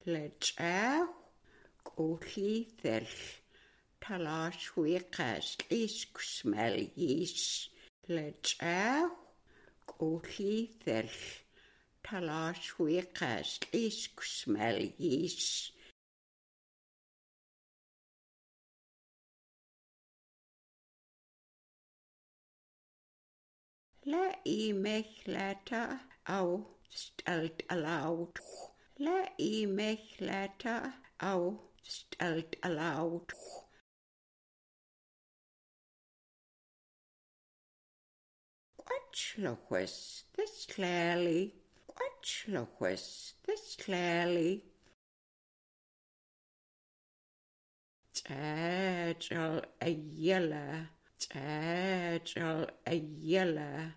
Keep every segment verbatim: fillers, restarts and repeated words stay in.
Lechaw, Golithel, Talashwikas, Isksmelis, Lechaw, Golithel, Talashwikas, Isksmelis. La imechlata au stelt aloud. La imechlata au stelt aloud. Quatchlochus, this clearly. Quatchlochus, this clearly. Tadgel a yella. Tadgel a yella.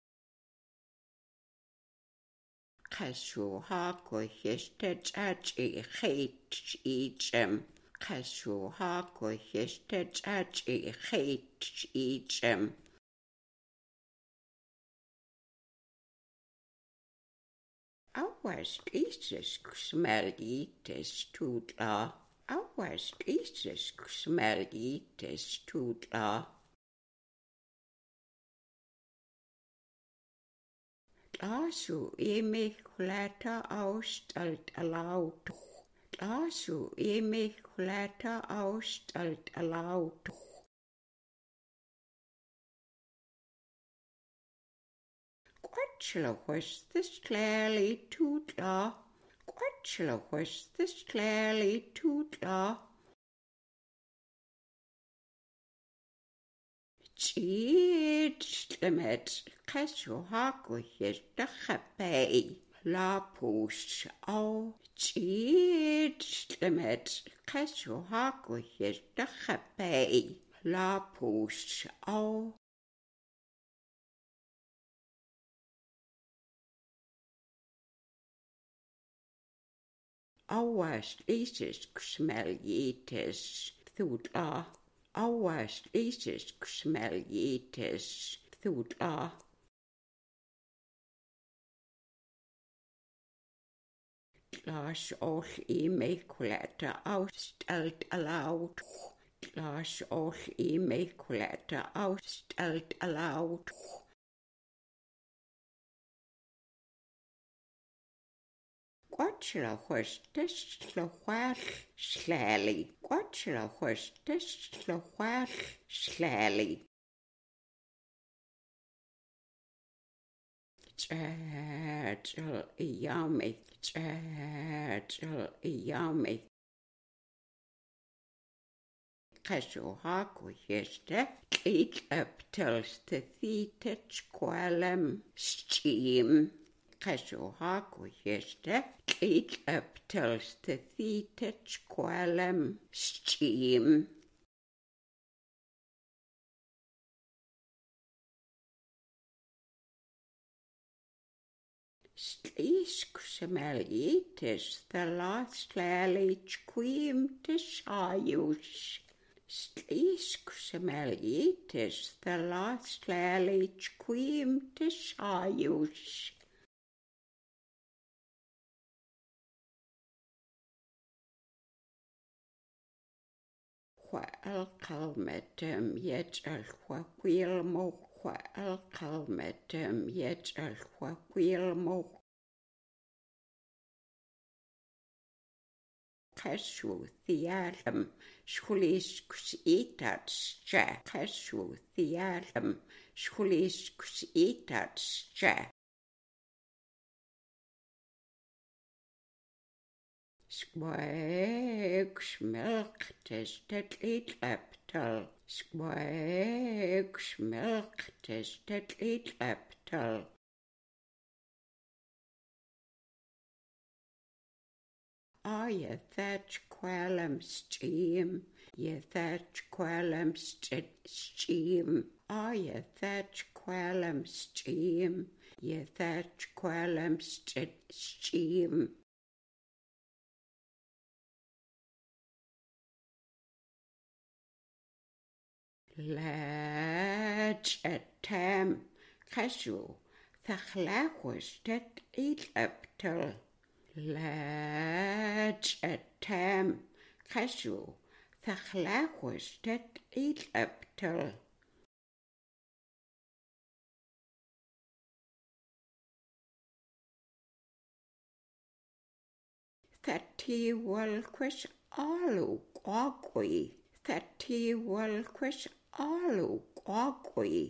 Cashew hagohish tadjaji hate eachem. Cashew hagohish tadjaji hate eachem. Awas Jesus smell eates tootla. Awas Jesus smell eates tootla. Glasu imichlata ausstalt aloud. Glasu imichlata ausstalt aloud. Quatchlochus this clearly tootla. Quatchlochus this clearly tootla. Cheetlemet, Cassiohagohis, the Happy, La Push, oh, Cheetlemet, Cassiohagohis, the Happy, La Push, oh. Awas Isis smell yeetis, thudla. Awas Isis smell yeetis, thudla. Glas all immaculata ausstelt aloud. Glas all immaculata ausstelt aloud. Quatchlochus this slochach slally. Quatchlochus this slochach slally. Tadgel yummy, tadgel yummy. Cassiohagohiste, eat up tells the theatach qualem steam. Cassiohagohiste, eat up tells the theatach qualem steam. Sleesk smell eatis the last lalich queem to sayus. Sleesk smell eatis the last lalich queem to sayus. While calmetem yet al quilmo, while calmetem yet al quilmo. Cashew thealum, schuliscus etats ja, cashew thealum, schuliscus etats ja. Squags milk tested it leptal. Squags milk tested it leptal. Ah, ye thatch qualem steam, ye thatch qualem steam. Ah, ye thatch qualem steam, ye thatch qualem steam. Lach at tam, cashew, the chlachus that eat up till. Lach veg at tam cashew thachlachus tet eat up till thirty well quish alu quagui thirty well quish alu quagui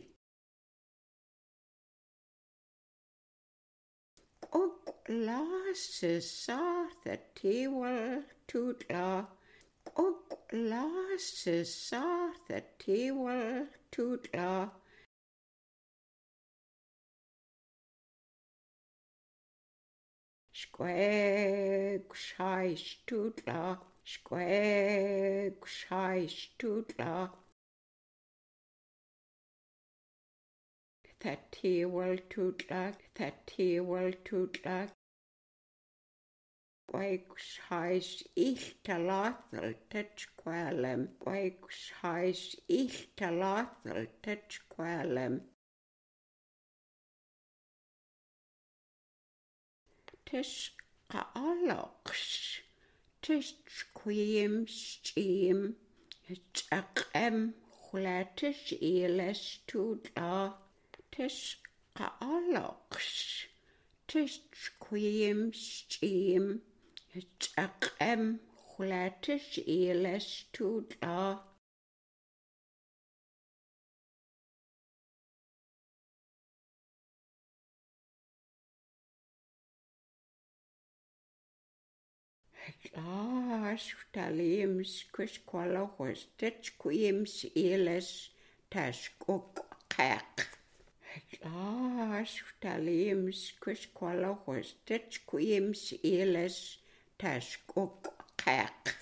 og lasses sa thirty well tootla og lasses sa thirty well tootla Squag shish tootla, squag shish tootla. Thirty well tootla, thirty well tootla. Squag shish ichtalathel touch qualem, squag shish ichtalathel touch qualem. Tish qaalox, tish queem steam, chaqem chlatish eles tootla, tish qaalox, tish queem steam, chaqem chlatish eles tootla. Glas talims quisqualahus ditch quims eles tashkuk kak. Glas talims quisqualahus ditch quims eles tashkuk kak.